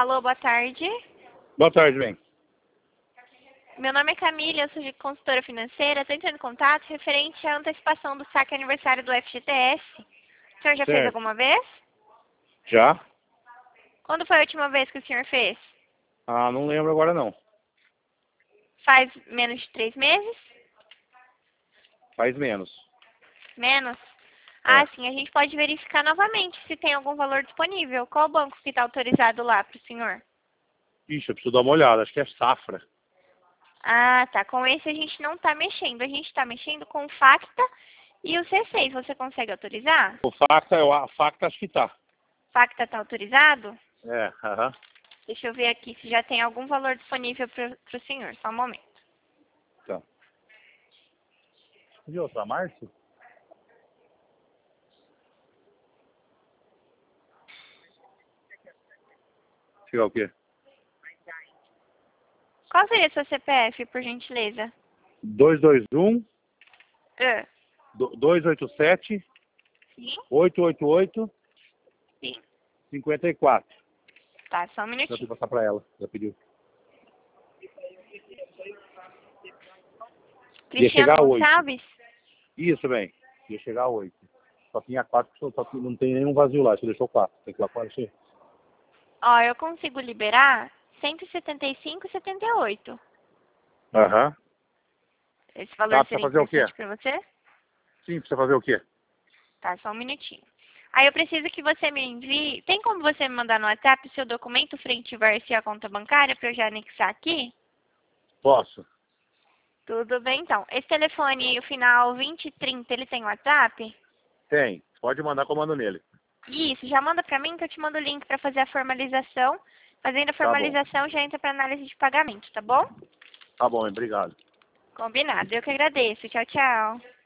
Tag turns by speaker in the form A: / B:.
A: Alô, boa tarde.
B: Boa tarde, bem.
A: Meu nome é Camila, eu sou de consultora financeira. Estou entrando em contato referente à antecipação do saque aniversário do FGTS. O senhor já fez
B: Certo.
A: alguma vez?
B: Já?
A: Quando foi a última vez que o senhor fez?
B: Ah, não lembro agora não.
A: Faz menos de 3 meses?
B: Faz menos.
A: Menos?
B: É.
A: Ah, sim, a gente pode verificar novamente se tem algum valor disponível. Qual banco que está autorizado lá para o senhor?
B: Ixi, eu preciso dar uma olhada. Acho que é Safra.
A: Ah, tá. Com esse a gente não está mexendo. A gente está mexendo com o Facta e o C6. Você consegue autorizar?
B: A Facta acho que tá.
A: Facta está autorizado?
B: É, aham.
A: Deixa eu ver aqui se já tem algum valor disponível para o senhor. Só um momento.
B: Tá. De outra, Márcio? Chegar o quê?
A: Qual seria seu CPF, por gentileza?
B: 221
A: Ah,
B: 287
A: sim,
B: 888
A: sim.
B: 54.
A: Tá, só um
B: Já fui
A: minutinho.
B: passar pra ela. Já pediu. Ia
A: Cristiano
B: chegar a 8.
A: Gonçalves?
B: Isso, bem. Ia chegar a 8. Só tinha 4, só que não tem nenhum vazio lá. Você deixou 4. Tem que ir lá fora, sim.
A: Ó, eu consigo liberar 175,78.
B: Aham.
A: Esse valor
B: Tá, precisa
A: seria
B: fazer o quê?
A: interessante para você?
B: Sim, precisa fazer o quê?
A: Tá, só um minutinho. Aí eu preciso que você me envie... Tem como você me mandar no WhatsApp o seu documento frente e verso e a conta bancária para eu já anexar aqui?
B: Posso.
A: Tudo bem, então. Esse telefone, o final 2030, ele tem WhatsApp?
B: Tem. Pode mandar que eu mando nele.
A: Isso, já manda pra mim que eu te mando o link para fazer a formalização. Fazendo a
B: Tá bom.
A: formalização já entra para análise de pagamento, tá bom?
B: Tá bom, obrigado.
A: Combinado. Eu que agradeço. Tchau, tchau.